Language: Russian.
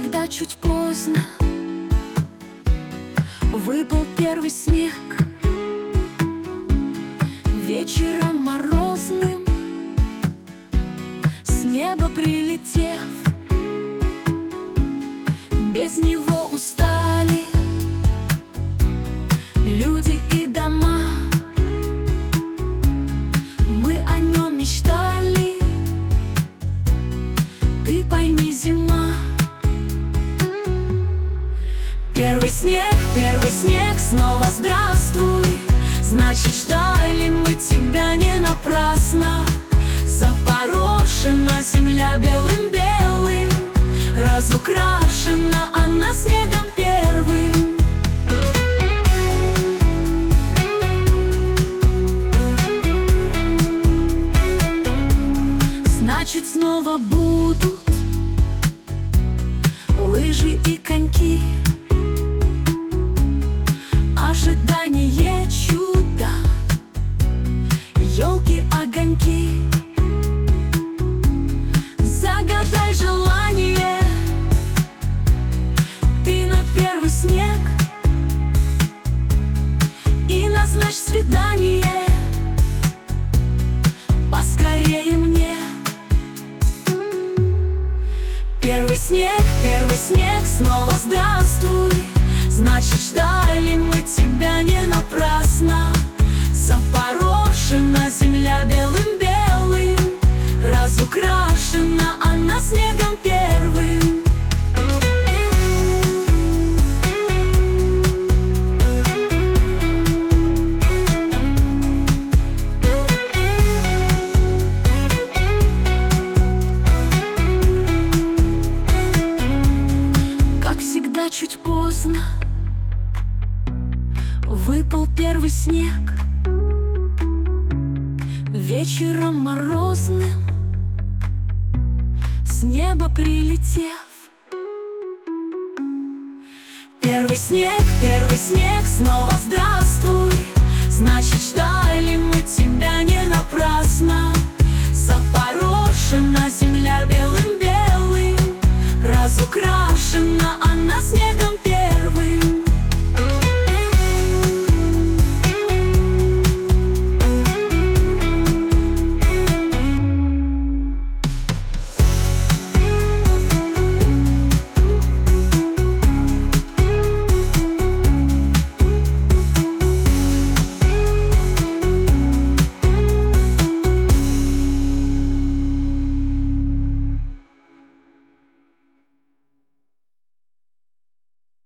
всегда чуть поздно выпал первый снег. Вечером морозным с неба прилетев, без него устали люди и дома. Мы о нем мечтали, ты пойми, зима. Первый снег, снова здравствуй. Значит, ждали мы тебя не напрасно. Запорошена земля белым-белым, разукрашена она снегом первым. Значит, снова будут лыжи и коньки, ожидание чуда, елки, огоньки. Загадай желание ты на первый снег и назначь свидание поскорее мне. Первый снег, снова здравствуй. Значит, ждали мы тебя не напрасно. Запорошена земля белым-белым, разукрашена она снегом первым. Как всегда, чуть поздно выпал первый снег. Вечером морозным с неба прилетев, первый снег, снова здравствуй. Значит,